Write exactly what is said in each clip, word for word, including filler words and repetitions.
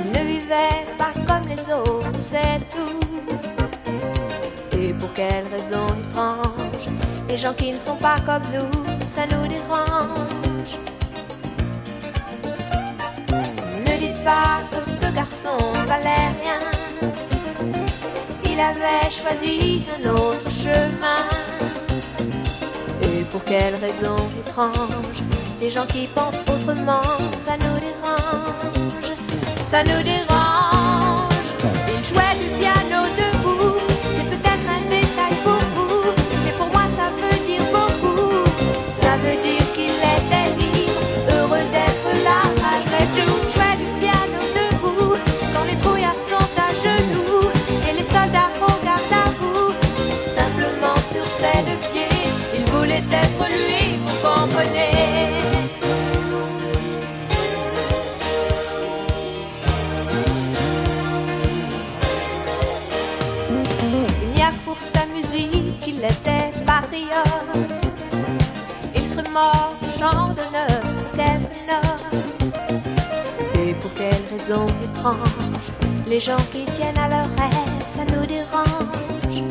ne vivait pas comme les autres, c'est tout. Et pour quelle raison étrange, les gens qui ne sont pas comme nous, ça nous dérange. Ne dites pas que ce garçon valait rien, il avait choisi un autre chemin. Et pour quelle raison étrange, les gens qui pensent autrement, ça nous dérange, ça nous dérange. Il jouait du piano debout, c'est peut-être un détail pour vous, mais pour moi ça veut dire beaucoup. Ça veut dire qu'il était libre, heureux d'être là malgré tout. Jouait du piano debout, quand les trouillards sont à genoux et les soldats regardent à vous. Simplement sur ses deux pieds, il voulait être lui, vous comprenez. Il n'y a pour sa musique qu'il était patriote, il serait mort au champ d'honneur pour quelques notes. Et pour quelle raison étrange, les gens qui tiennent à leurs rêves, ça nous dérange.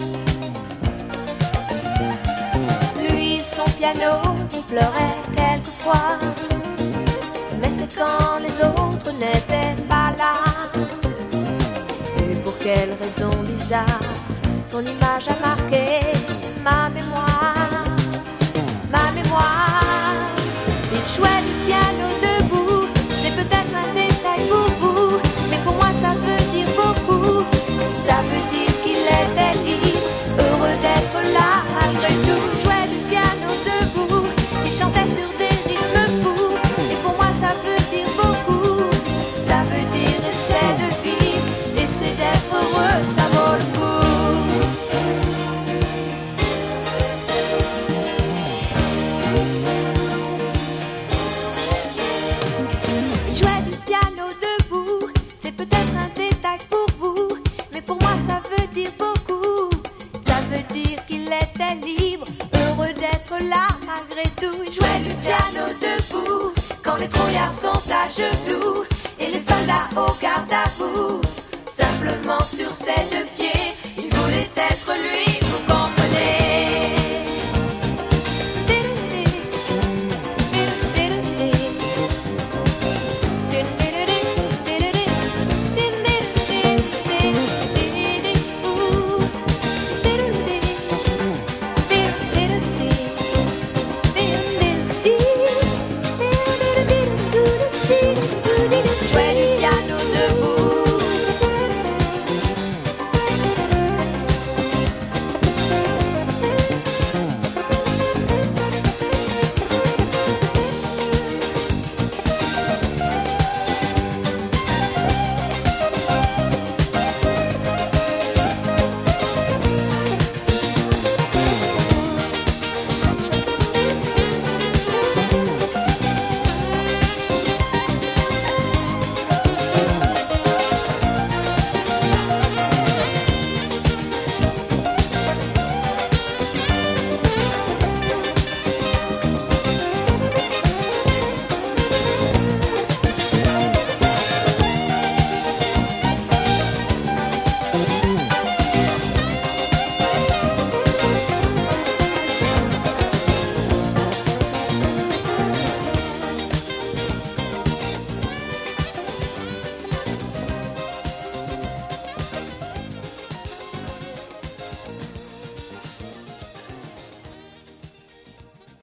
Lui, son piano, il pleurait quelquefois, mais c'est quand les autres n'étaient pas là. Et pour quelle raison bizarre, son image a marqué ma mémoire, ma mémoire. Il jouait du piano debout, c'est peut-être un détail pour vous, mais pour moi ça veut dire beaucoup. Ça veut dire qu'il était libre, heureux d'être là malgré tout. Jouait du piano debout, il chantait sur des rythmes fous, et pour moi ça veut dire beaucoup. Ça veut dire essaie de vivre, essaie d'être heureux, ça vaut le coup. Il jouait du piano debout, c'est peut-être un détail pour vous, mais pour moi ça veut dire beaucoup. Ça veut dire qu'il était libre, heureux d'être là malgré tout. Il jouait du piano debout, quand les trouillards sont à genoux et les soldats au garde à vous. Simplement sur ses deux pieds,